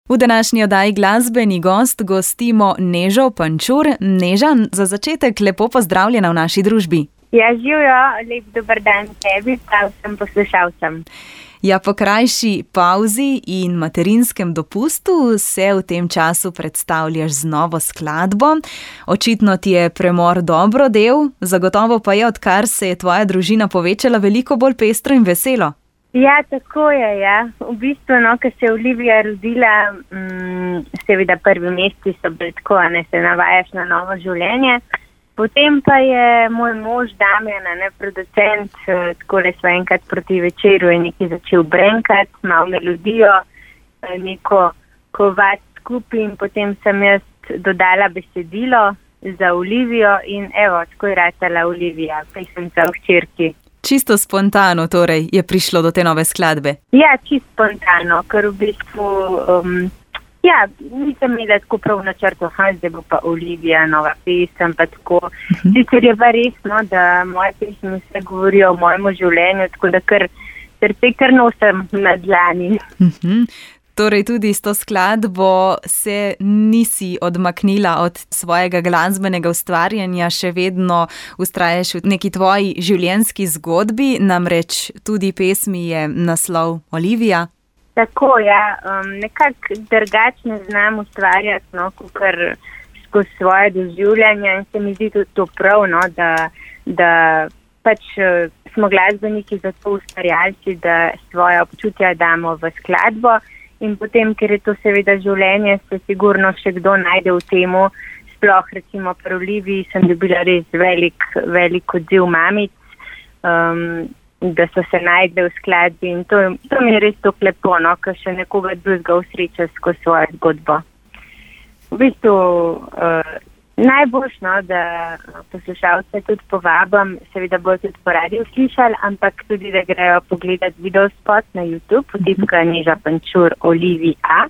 V današnji oddaji Glasbeni gost gostimo Nežo Pančur. Neža, za začetek lepo pozdravljena v naši družbi. Ja, živijo, lep dober dan tebi, pa vsem poslušalcem. Ja, po krajši pauzi in materinskem dopustu se v tem času predstavljaš z novo skladbo. Očitno ti je premor dobro del, zagotovo pa je, odkar se je tvoja družina povečala, veliko bolj pestro in veselo. Ja, tako je, ja. V bistvu, ko se je Olivija rodila, seveda prvi meseci so bili tako, se navajaš na novo življenje. Potem pa je moj mož Damjan, producent, takole sva enkrat proti večeru je nekaj začel brenkati, malo melodijo, neko kovat skupaj in potem sem jaz dodala besedilo za Olivijo in evo, tako je ratala Olivija, pesemca v hčerki. Čisto spontano torej je prišlo do te nove skladbe? Ja, čisto spontano, ker v bistvu, nisem imela tako prav načrto, zdaj bo pa Olivija nova pesem, pa tako. Sicer je pa resno, da moje pesmi vse govorijo o mojem življenju, tako da srce kar nosim na dlani. Torej tudi s to skladbo se nisi odmaknila od svojega glasbenega ustvarjanja, še vedno vztrajaš v neki tvoji življenjski zgodbi, namreč tudi pesmi je naslov Olivija. Tako, ja, nekako drugačno znam ustvarjati, kakor skozi svoje doživljanja in se mi zdi tudi to prav, da pač smo glasbeniki zato ustvarjalci, da svoje občutja damo v skladbo. In potem, ker je to seveda življenje, se sigurno še kdo najde v temu. Sploh recimo pri Oliviji sem dobila res velik odziv mamic, da so se najdle v skladbi in to mi je res tako lepo, ker še nekoga drugega usreča skozi svojo zgodbo. V bistvu najboljš, da poslušalce tudi povabim, seveda bodo tudi po radiju slišali, ampak tudi, da grejo pogledati videospot na YouTube, vtipka Neža Pančur Olivija.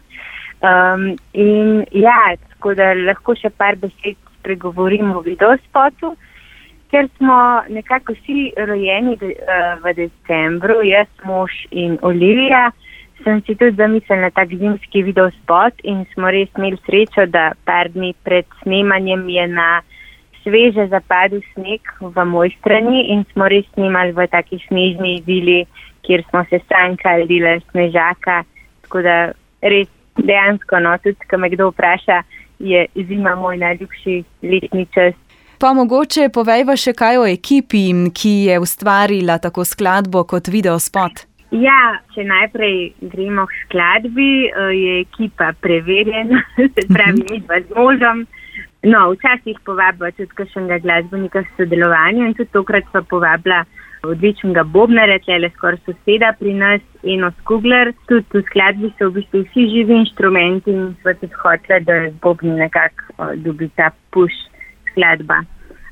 In ja, tako da lahko še par besed spregovorim o videospotu, ker smo nekako vsi rojeni v decembru, jaz, mož in Olivija. Sem si tudi zamislila tak zimski videospot in smo res imeli srečo, da par dni pred snemanjem je na sveže zapadel sneg v Mojstrani in smo res snimali v taki snežni idili, kjer smo se sankali, delali snežaka. Tako da res dejansko, tudi ko me kdo vpraša, je zima moj najljubši letni čas. Pa mogoče povejva še kaj o ekipi, ki je ustvarila tako skladbo kot videospot. Ja, če najprej gremo k skladbi, je ekipa preverjena, se pravi mi dva z možem. Včasih povabila tudi kakšnega glasbenika s sodelovanjem in tudi tokrat sva povabila odličnega bobnarja, tlele skoraj soseda pri nas, Eno Skugler. Tudi v skladbi so v bistvu vsi živi inštrumenti in sva tudi hotela, da bobni nekako dobi ta push skladba.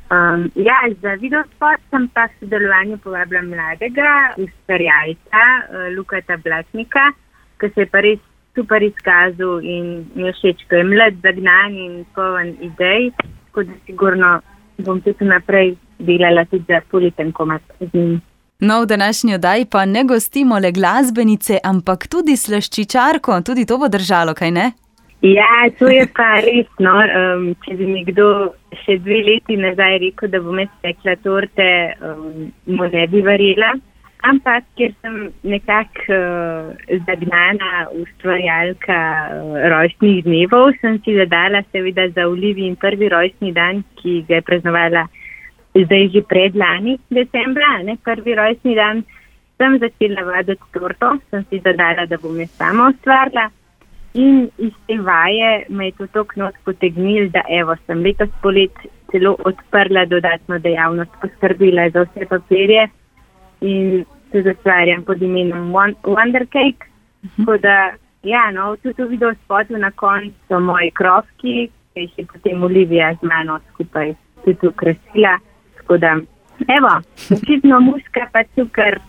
Za videospot sem pa v sodelovanju povabila mladega ustvarjalca Lukata Blatnika, ki se je pa res super izkazal in mi je všeč, ko je mlad, zagnan in poln idej, tako da sigurno bom tudi naprej delala tudi za poleten komad z njim. V današnji oddaji pa ne gostimo le glasbenice, ampak tudi slaščičarko, tudi to bo držalo, kaj ne? Ja, to je pa res, če bi mi kdo še 2 leti nazaj rekel, da bom jaz spekla torte, mu ne bi verjela. Ampak, ker sem nekako zagnana ustvarjalka rojstnih dnevov, sem si zadala seveda za Olivijin prvi rojstni dan, ki ga je praznovala zdaj že predlani decembra, prvi rojstni dan, sem začela vaditi torto, sem si zadala, da bom jaz sama ustvarila. In iz te vaje me je to toliko not potegnil, da sem letos polet celo odprla dodatno dejavnost, poskrbila za vse papirje in se ustvarjam pod imenom Wonder Cake. Tako da, tudi v videospotu na koncu so moji krofki, ki jih je potem Olivija z mano skupaj tudi ukrasila. Tako da, očitno muska pa cukor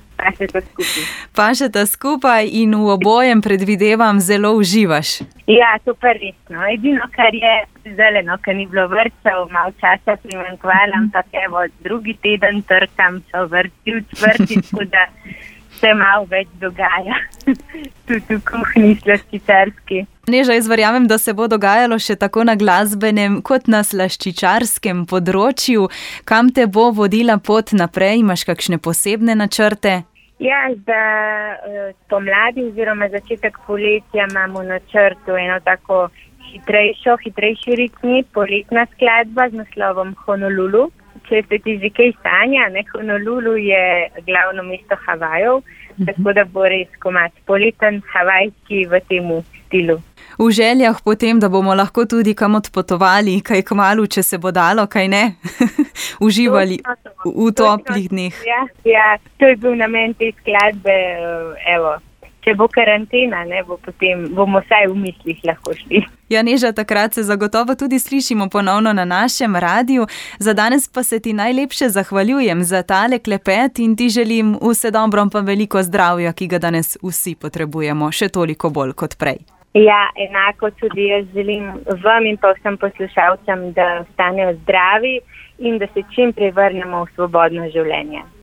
pašeta skupaj in v obojem predvidevam zelo uživaš. Ja, to pa resno. Edino, kar je zeleno, ker ni bilo vrtcev, malo časa primanjkovalo, ampak drugi teden trkam, so vrti, tako da se malo več dogaja, tudi v kuhinji slaščičarski. Neža, jaz verjamem, da se bo dogajalo še tako na glasbenem kot na slaščičarskem področju. Kam te bo vodila pot naprej? Imaš kakšne posebne načrte? Ja, za pomladi oziroma začetek poletja imamo v načrtu eno tako hitrejši ritmi, poletna skladba z naslovom Honolulu. Če se ti že kaj sanja, Honolulu je glavno mesto Havajev, tako da bo res komad poleten havajski v temu stilu. V željah potem, da bomo lahko tudi kam odpotovali, kaj kmalu, če se bo dalo, kaj ne, uživali v toplih dneh. Ja, to je bil namen te skladbe, če bo karantena, bomo vsaj v mislih lahko šli. Ja, Neža, takrat se zagotovo tudi slišimo ponovno na našem radiju. Za danes pa se ti najlepše zahvaljujem za tale klepet in ti želim vse dobro pa veliko zdravja, ki ga danes vsi potrebujemo, še toliko bolj kot prej. Ja, enako tudi jaz želim vam in pa vsem poslušalcem, da ostanejo zdravi in da se čim prej vrnemo v svobodno življenje.